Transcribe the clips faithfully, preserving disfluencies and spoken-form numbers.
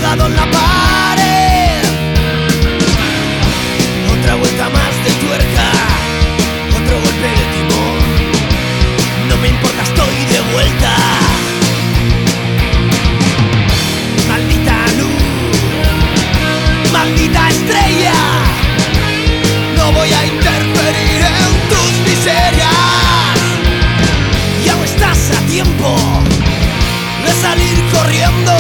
clavado en la pared. Otra vuelta más de tuerca, otro golpe de timón. No me importa, estoy de vuelta. Maldita luz, maldita estrella, no voy a interferir en tus miserias. Y aún estás a tiempo de salir corriendo.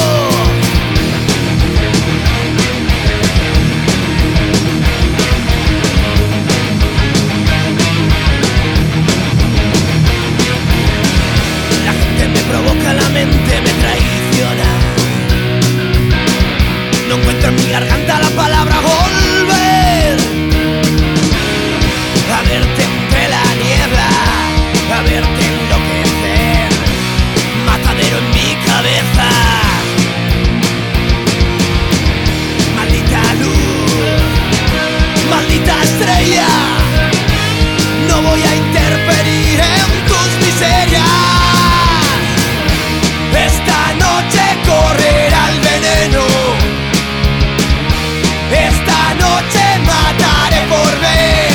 La gente me provoca, la mente me traiciona. No encuentro en mi garganta la palabra volver. A verte entre la niebla, a verte enloquecer, matadero en mi cabeza. Maldita luz, maldita estrella, no voy a interferir en tus miserias. Esta noche correrá el veneno, esta noche mataré por ver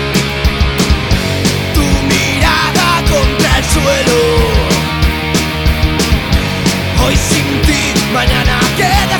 tu mirada contra el suelo. Hoy sin ti, mañana queda